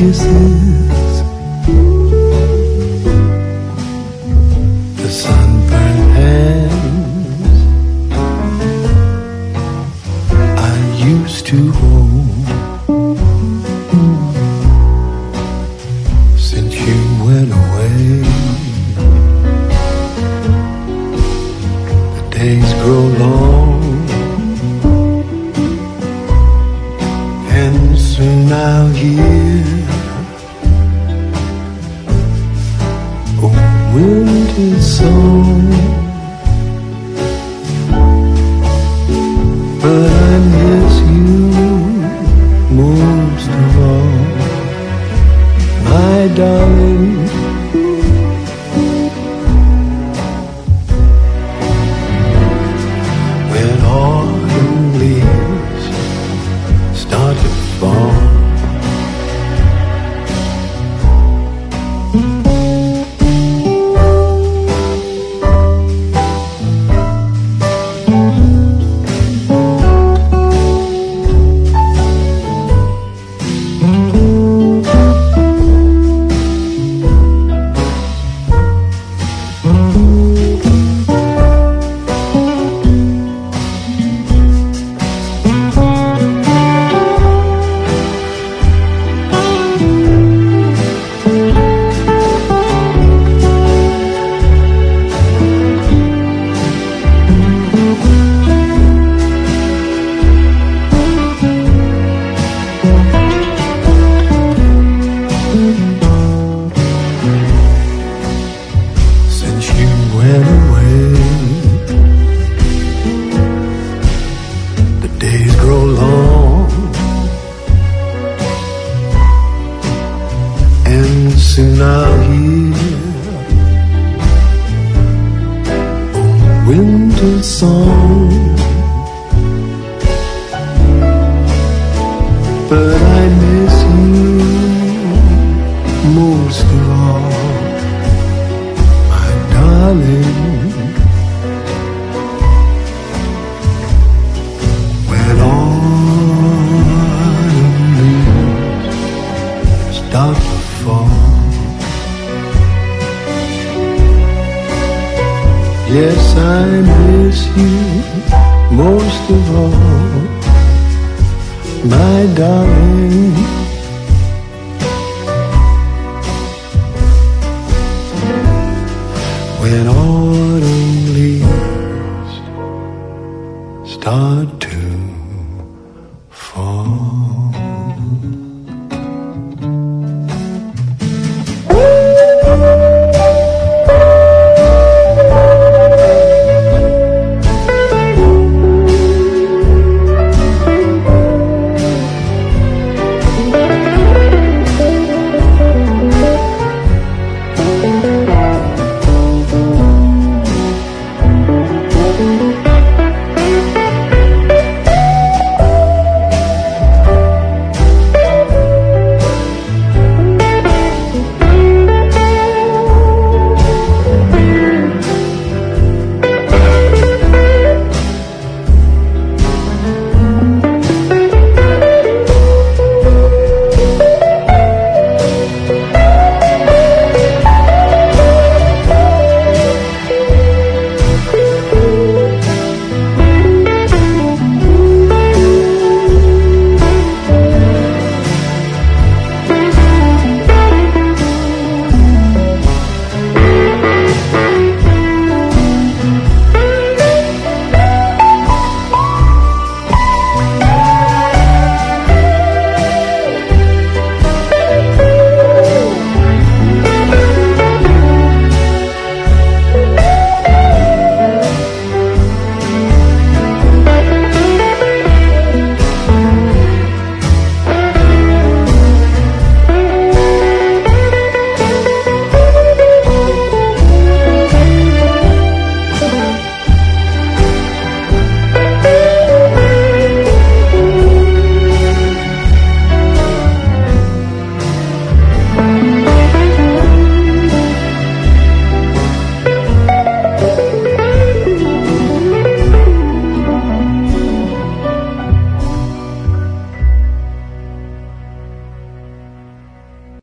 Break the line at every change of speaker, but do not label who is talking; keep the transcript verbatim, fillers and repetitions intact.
kisses, the sunburned hands I used to hold. Since you went away, the days grow long, and soon I'll hear a winter song. But I miss you most of all, my darling. When autumn leaves start to fall, soon I'll hear a winter song. But I miss you most of all, my darling. When autumn leaves start to fall, yes, I miss you most of all, my darling. When autumn leaves start to